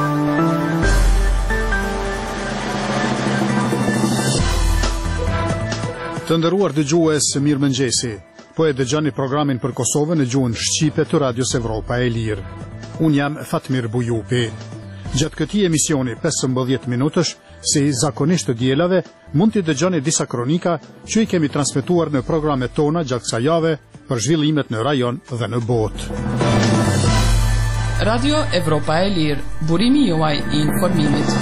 Të nderuar dëgjues, mirëmëngjesi. Po e dëgjoni programin për Kosovën në gjuhën shqipe të Radios Evropa e Lirë. Unë jam Fatmir Bujupi. Gjatë këtij emisioni 15 minutësh, si zakonisht të dielave, mund t'i dëgjoni disa kronika që i kemi transmetuar në programet tona gjatë kësaj jave për zhvillimet në rajon dhe në botë. Radio Evropa e Lirë, burimi juaj i informimit.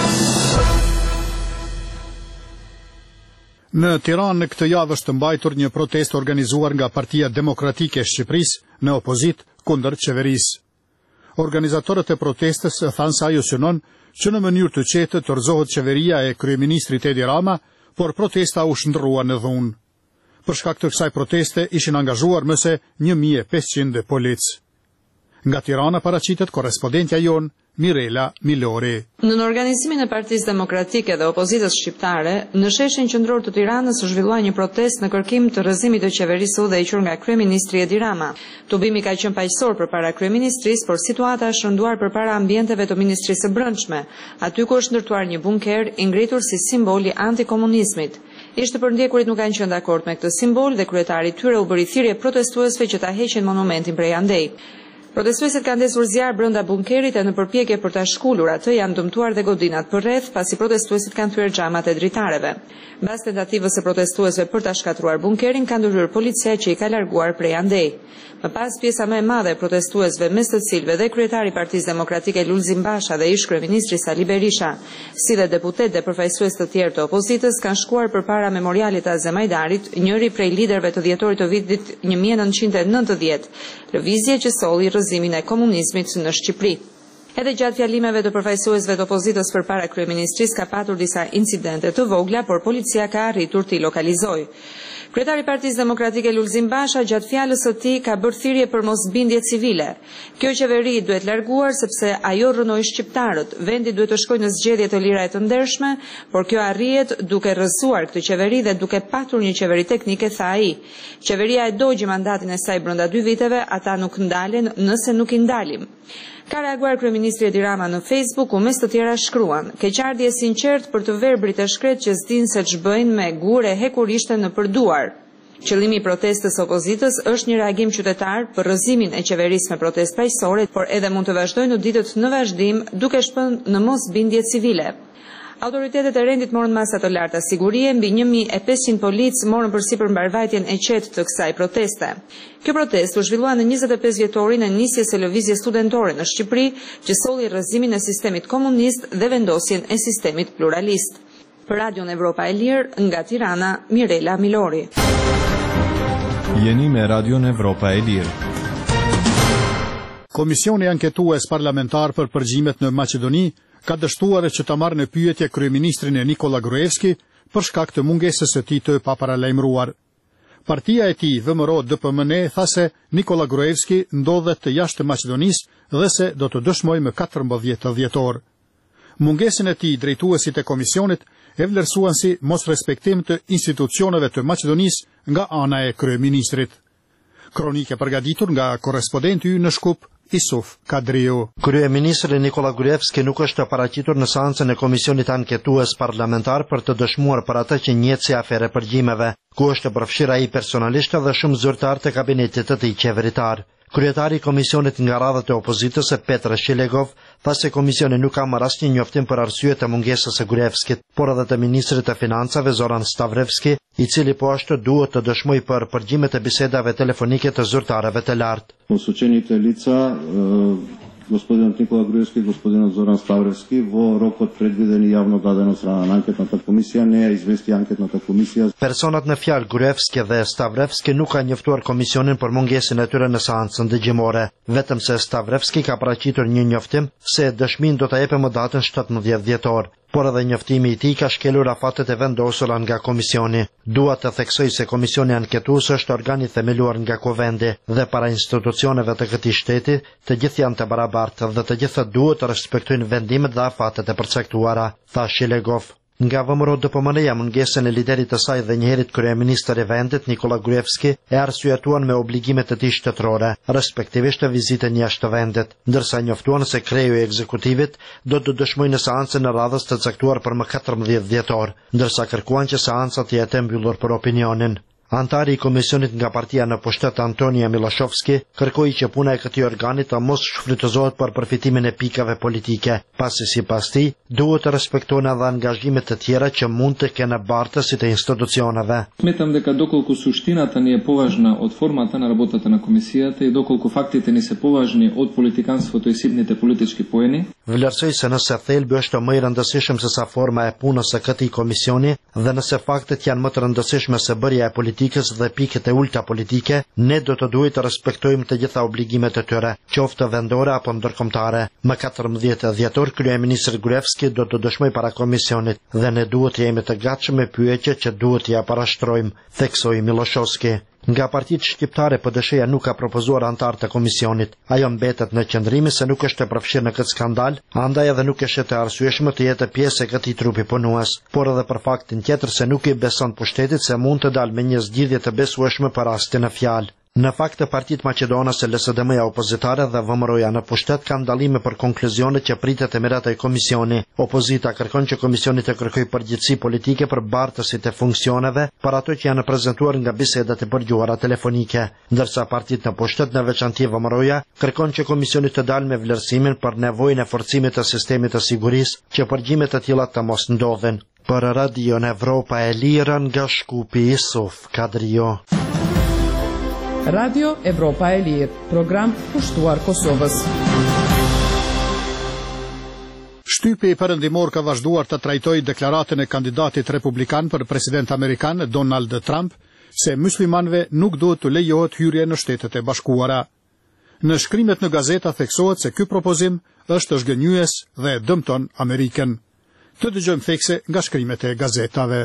Në Tiranë në këtë javë është mbajtur një protestë organizuar nga Partia Demokratike e Shqipërisë në opozit kundër qeverisë. Organizatorët e protestës thanë se ajo synon që në mënyrë të qetë të rëzohet qeveria e kryeministrit Edi Rama, por protesta u shndrua në dhunë. Për shkak të kësaj proteste ishin angazhuar më se 1500 policë. Nga Tirana paraqitet korrespondentja jon Mirela Milori. Në organizimin e Partisë Demokratike dhe Opozitës Shqiptare, në sheshin qendror të Tiranës u zhvillua një protestë në kërkim të rrëzimit të qeverisë së udhëhequr nga kryeministri Edi Rama. Tubimi ka qenë paqësor përpara kryeministrisë, por situata është rënduar përpara ambienteve të Ministrisë së Brendshme, aty ku është ndërtuar një bunker i ngritur si simboli antikomunizmit. Ishte përndjekurit nuk kanë qenë dakord me këtë simbol dhe kryetari i tyre u bëri thirrje protestuesve që ta heqin monumentin prej andej. Protestuesit kanë ndesur zjarr brenda bunkerit e në përpjekje për ta shkulur atë janë dëmtuar dhe godinat përreth, pasi protestuesit kanë thyer xhamat e dritareve. Mbas tentativës së protestuesve për ta shkatruar bunkerin, ka ndërhyrë policia që i ka larguar prej andej. Më pas, pjesa më e madhe e protestuesve, mes të cilëve dhe kryetari i Partisë Demokratike Lulzim Basha dhe ish kryeministri Sali Berisha, si dhe deputet dhe përfaqësues të tjerë të opozitës, kanë shkuar përpara memorialit të Azemajdarit, njëri prej liderëve të dhjetorit të vitit 1990, lëvizje që solli rrëzimin e komunizmit në Shqipëri. Edhe gjatë fjalimeve të përfaqësuesve të opozitës përpara kryeministrisë ka patur disa incidente të vogla, por policia ka arritur t'i lokalizojë. Kryetari i Partisë Demokratike Lulzim Basha gjatë fjalës së tij ka bërë thirrje për mosbindje civile. Kjo qeveri duhet larguar sepse ajo rrënoi shqiptarët. Vendi duhet të shkojë në zgjedhje të lira e të ndershme, por kjo arrihet duke rrëzuar këtë qeveri dhe duke patur një qeveri teknike, tha ai. Qeveria e dogji mandatin e saj brenda 2 viteve, ata nuk ndalen nëse nuk i ndalim. Ka reaguar kryeministri Edi Rama në Facebook, ku mes të tjera shkruan: "Keqardhje sinqert për të verbrit të shkret që s'din se ç'bëjnë me gure hekurishte në përduar." Qëllimi i protestës opozitës është një reagim qytetar për rrëzimin e qeverisë me protestë paqësore, por edhe mund të vazhdojnë në ditët në vazhdim duke shpënë në mosbindje civile. Autoritetet e rendit morën masa të larta sigurie, mbi 1500 policë morën përsipër mbarvajtjen e qetë të kësaj proteste. Kjo protestë u zhvillua në 25 vjetorin e nisjes së lëvizjes studentore në Shqipëri, që solli rrëzimin e sistemit komunist dhe vendosjen e sistemit pluralist. Për Radion Evropa e Lirë, nga Tirana, Mirela Milori. Jeni me Radion Evropa e Lirë. Komisioni anketues parlamentar për përgjimet në Maqedoni ka dështuar që ta marrë në pyetje kryeministrin e Nikola Gruevski për shkak të mungesës së tij të paparalajmëruar. Partia e tij, VMRO DPMN, tha se Nikola Gruevski ndodhet jashtë Maqedonisë dhe se do të dëshmojë më 14 dhjetor. Mungesën e tij drejtuesit e komisionit e vlerësuan si mosrespektim të institucioneve të Maqedonisë nga ana e kryeministrit. Kronike përgatitur nga korrespondenti ynë në Shkup, Isuf Kadriu. Kryeministri Nikola Gruevski nuk është paraqitur në seancën e komisionit anketues parlamentar për të dëshmuar për atë që njihet si afere përgjimeve, ku është përfshirë ai personalisht dhe shumë zyrtar të kabinetit të tij qeveritar. Kryetari i komisionit nga radhët e opozitës, Petr Shilegov, tha se komisioni nuk ka marrë asnjë njoftim për arsye të mungesës së Gruevskit, por edhe të ministrit të financave Zoran Stavrevski, i cili po ashtu duhet të dëshmojë për përgjimet e bisedave telefonike të zyrtarëve të lartë. Посочените лица, господинът Никола Груевски и господинът Зоран Ставревски, во рокот предвиден и јавно даден од страна на анкетната комисија, не ја извести анкетната комисија. Personat në fjalë Gruevski dhe Stavrevski nuk kanë njoftuar komisionin për mungesën e tyre në seancën dëgjimore, vetëm se Stavrevski ka paraqitur një njoftim se dëshmin do ta jepë më datën 17 dhjetor. Por edhe njoftimi i tij ka shkelur afatet e vendosura nga komisioni. Dua të theksoj se komisioni anketues është organ i themeluar nga Kuvendi dhe para institucioneve të këtij shteti, të gjithë janë të barabartë dhe të gjithë duhet të respektojnë vendimet dhe afatet e përcaktuara, tha Shilegov. Nga VMRO DPMN-ja mungesën e liderit të saj dhe njëherit kryeministër i vendit Nikola Gruevski e arsyetuan me obligimet e tij shtetërore, respektivisht vizitën jashtë vendit, ndërsa njoftuan se kreju i ekzekutivit do të dëshmojë në seancën e radhës të caktuar për më 14 dhjetor, ndërsa kërkuan që seanca të jetë mbyllur për opinionin. Antari i komisionit nga partia në pushtet Antonia Miloshovski kërkoi që puna e këtij organi të mos shfrytëzohet për përfitimin e pikave politike, pasi sipas tij duhet të respektohen edhe angazhimet të tjera që mund të kenë bartësit e institucioneve. Sметам дека доколку суштината ни е поважна од формата на работата на комисијата и доколку фактите ни се поважни од политиканството и ситните политички поени, vlerësoj se nëse thelbi është më i rëndësishëm se sa forma e punës së këtij komisioni dhe nëse faktet janë më të rëndësishme se bërja e politikës dhe pikët e ulta politike, ne do të duhet të respektojmë të gjitha obligimet e tyre, qoftë vendore apo ndërkombëtare. Më 14 dhjetor kryeministri Gruevski do të dëshmojë para komisionit dhe ne duhet të jemi të gatshëm me pyetjet që duhet t'ia parashtrojmë, theksoi Miloshovski. Nga partitë shqiptare PDSH-ja nuk ka propozuar antar të komisionit. Ajo mbetet në qëndrimi se nuk është e përfshirë në këtë skandal, andaj edhe nuk është e arsyeshme të jetë pjesë e këtij trupi punues, por edhe për faktin tjetër se nuk i beson pushtetit se mund të dalë me një zgjidhje të besueshme për rastin e fjalë. Në fakt të partitë maqedonase LSDM-ja opozitare dhe VMRO-ja në pushtet kanë dallime për konkluzionet që pritet e meratoj komisioni. Opozita kërkon që komisioni të kërkojë përgjegjësi politike për bartësit e funksioneve për ato që janë prezantuar nga bisedat e përgjuara telefonike, ndërsa partitë në pushtet në veçanti VMRO-ja kërkon që komisioni të dalë me vlerësimin për nevojën e forcimit të sistemit të sigurisë që përgjime të tilla të mos ndodhen. Për Radion Evropa e Lirë nga Shkupi Isuf Kadrio. Radio Evropa e Lirë, program pushtuar Kosovës. Shtypi i perëndimor ka vazhduar të trajtojë deklaratën e kandidatit republikan për president amerikan Donald Trump se muslimanëve nuk duhet të lejohet hyrje në Shtetet e Bashkuara. Në shkrimet në gazeta theksohet se ky propozim është zgënjyes dhe dëmton Amerikën. Të dëgjojmë thekse nga shkrimet e gazetave.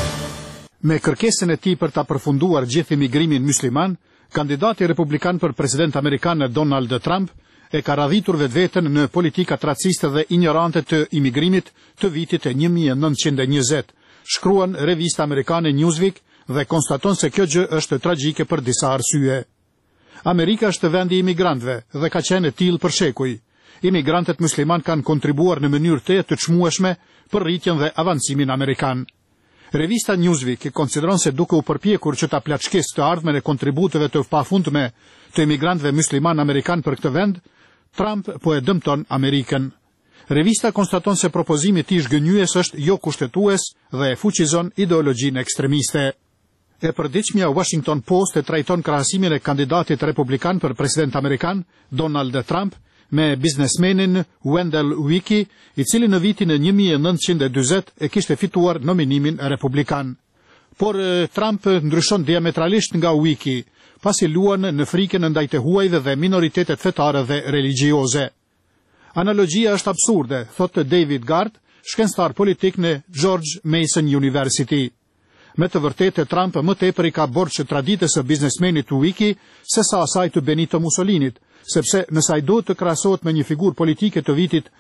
Me kërkesën e tij për ta përfunduar gjithë imigrimin musliman, kandidati republikan për president amerikan Donald Trump e ka radhitur vetveten në politikat raciste dhe ignorante të imigrimit të vitit e 1920, shkruan revista amerikane Newsweek dhe konstaton se kjo gjë është tragjike për disa arsye. Amerika është vendi i imigrantëve dhe ka qenë e tillë për shekuj. Imigrantët musliman kanë kontribuar në mënyrë të çmueshme për rritjen dhe avancimin amerikan. Revista Newsweek konsideron se duke u përpjekur që ta plaçkesë të ardhmen e kontributeve të pafundme të emigrantëve musliman amerikan për këtë vend, Trump po e dëmton Amerikën. Revista konstaton se propozimi i tij zgënjyes është jo kushtetues dhe e fuqizon ideologjinë ekstremiste. E përditshmja Washington Post e trajton krahasimin e kandidatit republikan për president amerikan Donald Trump me biznesmenin Wendell Wiki, i cili në vitin e 1940 e kishte fituar nominimin republikan. Por Trump ndryshon diametralisht nga Wiki, pasi luan në frikën ndaj të huajve dhe minoritetet fetare dhe religjioze. Analogjia është absurde, thotë David Gard, shkencëtar politik në George Mason University. Me të vërtetë Trump më tepër i ka borxh traditës së biznesmenit Wiki se sa asaj të Benito Mussolinit, sepse nëse ai duhet të krahasohet me një figurë politike të vitit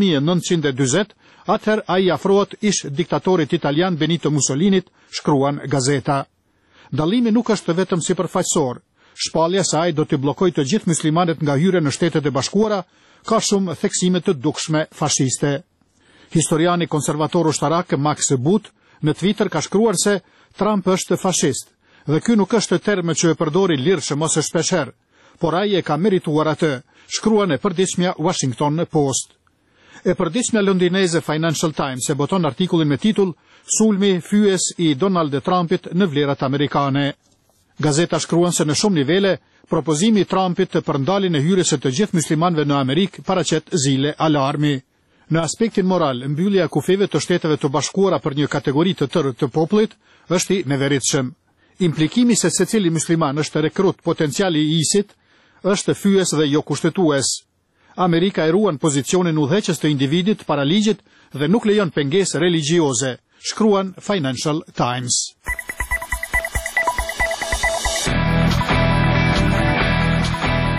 1940, atëherë ai afrohet ish diktatorit italian Benito Mussolinit, shkruan gazeta. Dallimi nuk është vetëm sipërfaqësor. Shpallja se ai do të bllokojë të gjithë muslimanët nga hyrja në Shtetet e Bashkuara ka shumë theksime të dukshme fashiste. Historiani konservator ushtarak Max Boot në Twitter ka shkruar se Trump është fashist, dhe ky nuk është term që e përdori lirshëm ose shpeshherë, por ai e ka merituar atë, shkruan e përditshmja Washington Post. E përditshmja londineze Financial Times e boton artikullin me titull Sulmi fyes i Donald Trumpit në vlerat amerikane. Gazeta shkruan se në shumë nivele, propozimi i Trumpit të përndaljen e hyrjes së të gjithë muslimanëve në Amerikë paraqet zile alarmi. Në aspektin moral, mbyllja e kufeve të Shteteve të Bashkuara për një kategori të tërë të popullit është i neveritshëm. Implikimi se secili musliman është rekrut potenciali i ISIS është fyes dhe jo kushtetues. Amerika e ruan pozicionin udhëheqës të individit para ligjit dhe nuk lejon pengesë religjioze, shkruan Financial Times.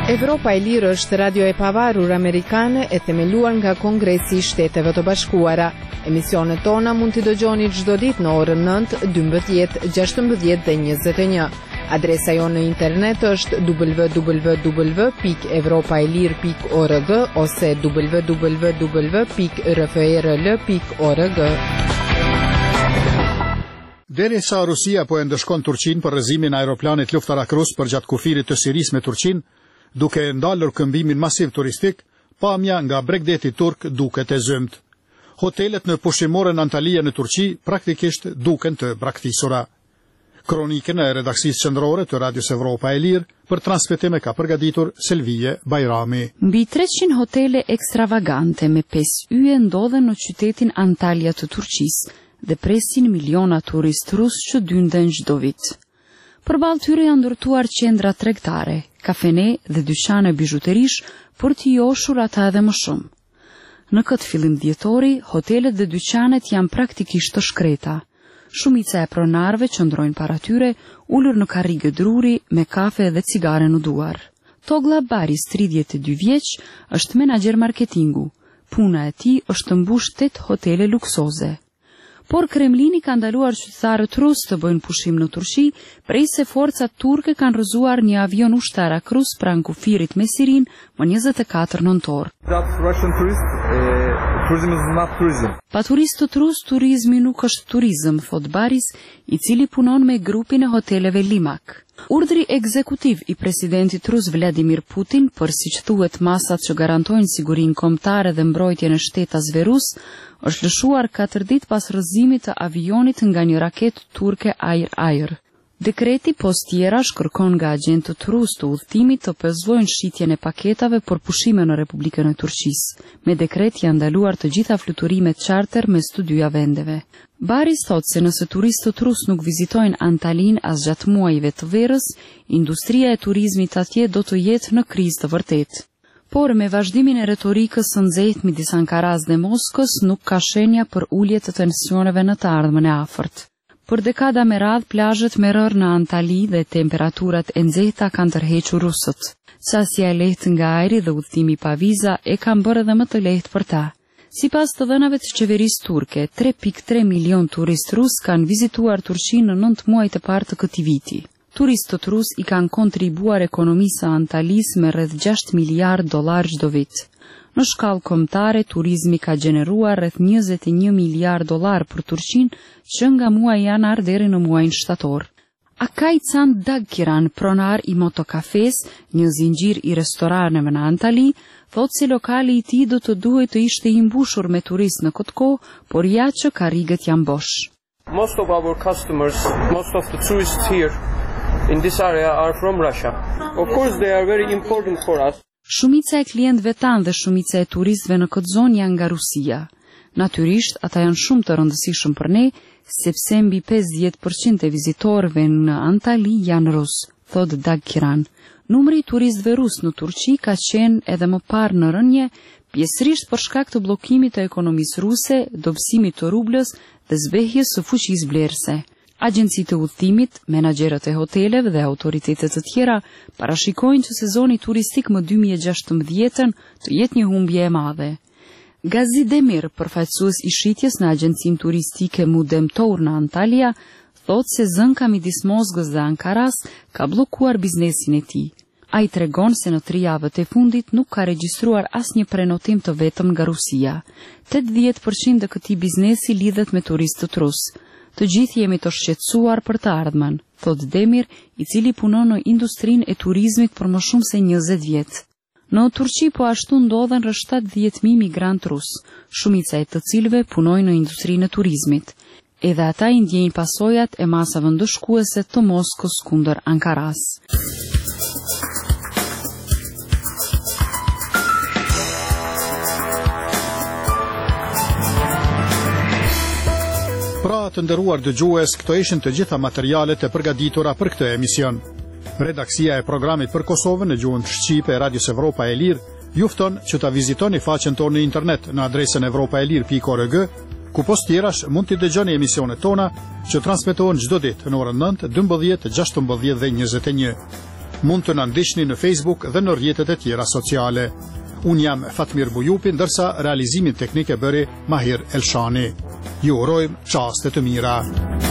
Evropa e Lirë është radio e pavarur amerikane e themeluar nga Kongresi i Shteteve të Bashkuara. Emisionet tona mund t'i dëgjoni çdo ditë në orën 9, 12, 16 dhe 21. Adresa jonë në internet është www.evropaelir.org ose www.rfrl.org. Derisa Rusia po e ndëshkon Turqinë për rrëzimin e aeroplanit luftarak rus përgjatë kufirit të Sirisë me Turqinë, duke ndalur këmbimin masiv turistik, pamja nga Bregdeti turk duket e zymt. Hotelet në pushimore në Antalya në Turqi praktikisht duken të braktisura. Kronikën e redaksisë qendrore të Radios Evropa e Lirë për transmetime ka përgatitur Selvije Bajrami. Mbi 300 hotele ekstravagante me 5 yje ndodhen në qytetin Antalya të Turqisë dhe presin miliona turist rus që dynden çdo vit. Përballë tyre janë ndërtuar qendra tregtare, kafene dhe dyqane bijuterish për t'i joshur ata edhe më shumë. Në këtë fillim dhjetori, hotelet dhe dyqanet janë praktikisht të shkreta. Shumica e pronarëve qëndrojnë para tyre, ulur në karrige druri me kafe dhe cigare në duar. Togla Baris, 32 vjeç, është menaxher marketingu. Puna e tij është të mbush 8 hotele luksoze. Por Kremlini ka ndaluar qytetarët rus të bëjnë pushim në Turqi, prej se forcat turke kanë rrëzuar një avion ushtarak rus pranë kufirit me Sirin më 24 nëntor. Pa turistët rus, turizmi nuk është turizëm, thot Baris, i cili punon me grupin e hoteleve Limak. Urdhri ekzekutiv i presidentit rus Vladimir Putin për, siç thuhet, masat që garantojnë sigurinë kombëtare dhe mbrojtjen e shtetasve rus, është lëshuar 4 ditë pas rrëzimit të avionit nga një raketë turke Air. Dekreti postierash kërkon nga agjentët rus të udhëtimit të pezullojnë shitjen e paketave për pushime në Republikën e Turqisë. Me dekret janë ndaluar të gjitha fluturimet charter mes të dyja vendeve. Baris thot se nëse turistët rus nuk vizitojnë Antalin as gjatë muajve të verës, industria e turizmit atje do të jetë në krizë të vërtetë. Por me vazhdimin e retorikës së nxehtë midis Ankaras dhe Moskës nuk ka shenja për ulje të tensioneve në të ardhmen e afërt. Për dekada me radhë plazhet me rërë në Antali dhe temperaturat e nxehta kanë tërhequr rusët. Qasja e lehtë nga ajri dhe udhëtimi pa viza e kanë bërë edhe më të lehtë për ta. Sipas të dhënave të qeverisë turke, 3.3 milion turist rus kanë vizituar Turqinë në 9 muajt e parë të këtij viti. Turistët rus i kanë kontribuar ekonomisë së Antalis me rreth $6 miliardë çdo vit. Në shkallë kombëtare, turizmi ka gjeneruar rreth $21 miliardë për Turqinë që nga muaji janar deri në muajin shtator. Akajcan Dagkiran, pronar i Motokafes, një zinxhir i restoraneve në Antali, thot se lokali i tij do të duhet të ishte i mbushur me turistë në këtë kohë, por ja që karriget janë bosh. Most of our customers, most of the tourists here in this area are from Russia. Of course they are very important for us. Shumica e klientëve tanë dhe shumica e turistëve në këtë zonë janë nga Rusia. Natyrisht, ata janë shumë të rëndësishëm për ne, sepse mbi 50% e vizitorëve në Antali janë rus, thot Dagkiran. Numri i turistëve rus në Turqi ka qenë edhe më parë në rënje, pjesërisht për shkak të bllokimit të ekonomisë ruse, dobësimit të rublës dhe zbehjes së fuqisë blerëse. Agjencitë e udhëtimit, menaxherët e hoteleve dhe autoritetet të tjera parashikojnë që sezoni turistik më 2016 të jetë një humbje e madhe. Gazi Demir, përfaqësues i shitjes në agjencinë turistike Mudem Tour në Antalya, thot se zënka midis Moskës dhe Ankaras ka bllokuar biznesin e tij. Ai tregon se në 3 javët e fundit nuk ka regjistruar asnjë prenotim të vetëm nga Rusia. 80% e këtij biznesi lidhet me turistët rus. Të gjithë jemi të shqetësuar për të ardhmen, thot Demir, i cili punon në industrinë e turizmit për më shumë se 20 vjet. Në Turqi po ashtu ndodhen rreth 70.000 migrant rus, shumica e të cilëve punojnë në industrinë e turizmit. Edhe ata i ndjejnë pasojat e masave ndëshkuese të Moskës kundër Ankaras. Pra të nderuar dëgjues, këto ishin të gjitha materialet e përgatitura për këtë emision. Redaksia e programit për Kosovën në gjuhën shqipe e Radios Evropa e Lirë ju fton që ta vizitoni faqen tonë në internet në adresën evropaelir.org, ku postjerash mund të dëgjoni emisionet tona që transmetohen çdo ditë në orën 9, 12, 16 dhe 21. Mund të na ndiqni në Facebook dhe në rrjetet e tjera sociale. Unë jam Fatmir Bujupi, ndërsa realizimin teknik e bëri Mahir Elshani. Ju urojmë çaste të mira.